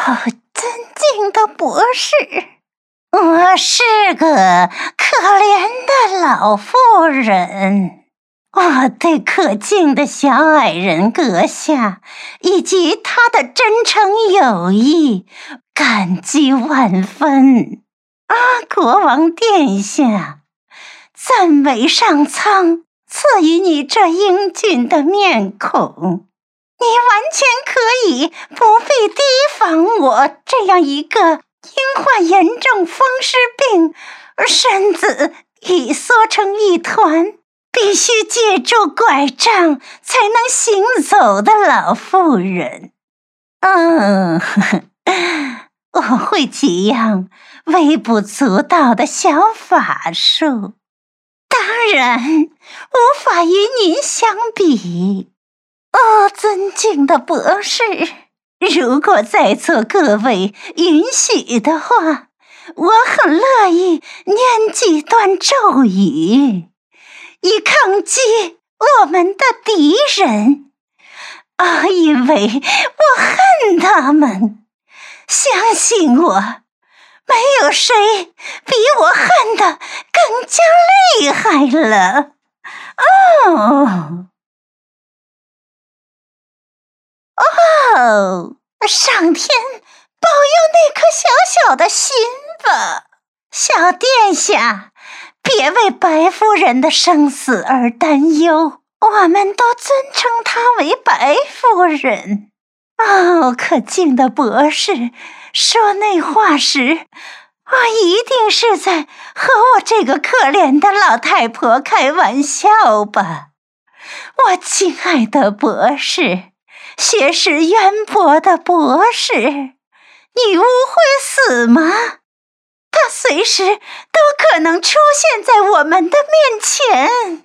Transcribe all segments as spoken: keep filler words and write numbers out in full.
哦，尊敬的博士，我是个可怜的老妇人。我对可敬的小矮人阁下以及他的真诚友谊感激万分。啊，国王殿下，赞美上苍赐予你这英俊的面孔，你完全可以不必提防我这样一个因患严重风湿病而身子已缩成一团，必须借助拐杖才能行走的老妇人。嗯，呵呵，我会几样微不足道的小法术，当然无法与您相比。哦，尊敬的博士，如果在座各位允许的话，我很乐意念几段咒语，以抗击我们的敌人。啊，因为我恨他们。相信我，没有谁比我恨得更加厉害了。哦。哦，上天保佑那颗小小的心吧，小殿下，别为白夫人的生死而担忧，我们都尊称她为白夫人。哦，可敬的博士，说那话时，我一定是在和我这个可怜的老太婆开玩笑吧？我亲爱的博士，学识渊博的博士，你误会死吗？他随时都可能出现在我们的面前。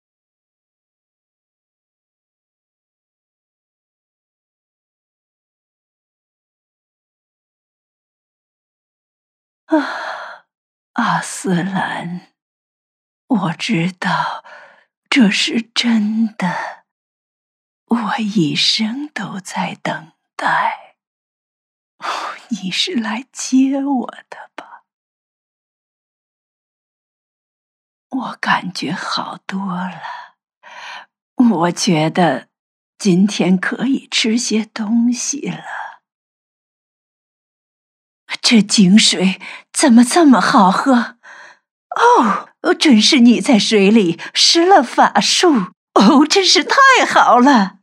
啊，阿斯兰，我知道这是真的，我一生都在等待。哦，你是来接我的吧？我感觉好多了，我觉得今天可以吃些东西了。这井水怎么这么好喝？哦，真是你在水里施了法术，哦，真是太好了。